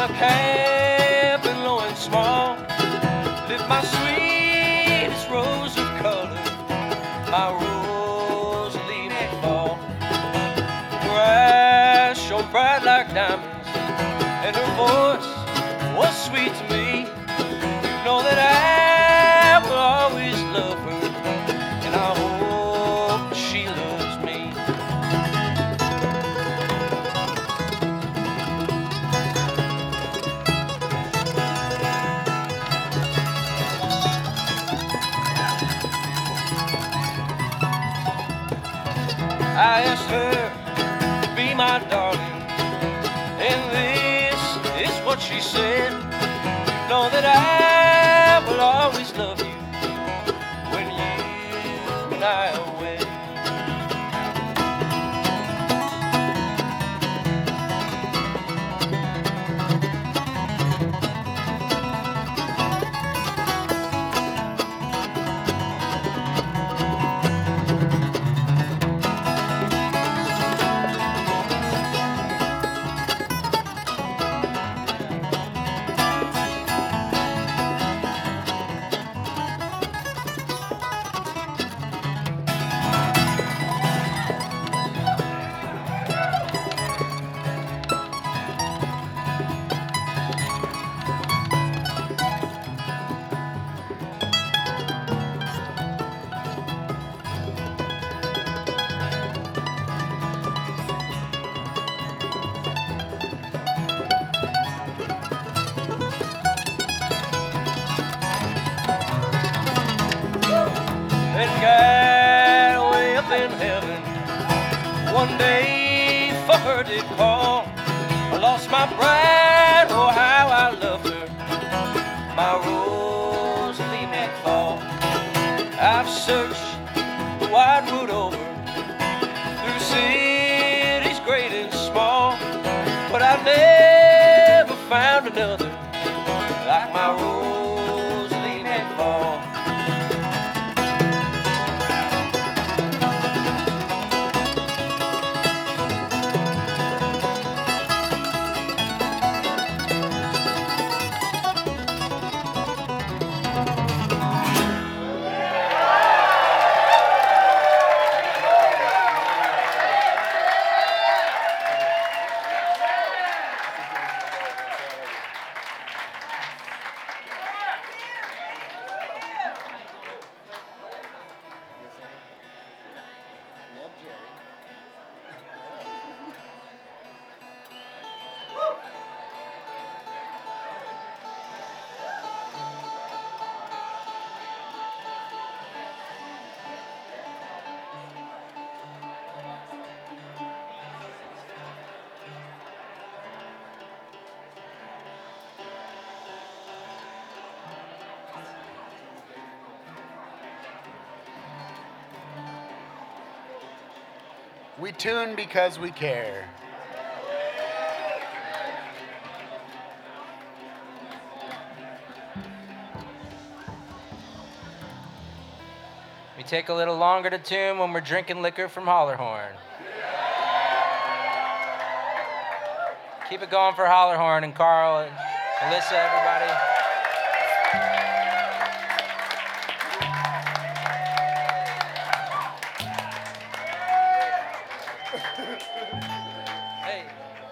a cabin low and small, live my sweetest rose of color, my rose leaf may fall. Her eyes shone bright like diamonds, and her voice was sweet to me. Know that I will always love her, and I hope she loves me. I asked her to be my darling, and this is what she said. Know that I will always love you when you and I are wed. That guy way up in heaven one day for her did call. I lost my bride, oh how I loved her, my rose leaf may fall. I've searched the wide world over, through cities great and small, but I've never found another like my rose leaf may fall. We tune because we care. We take a little longer to tune when we're drinking liquor from Hollerhorn. Keep it going for Hollerhorn and Carl and Alyssa, everybody. Hey.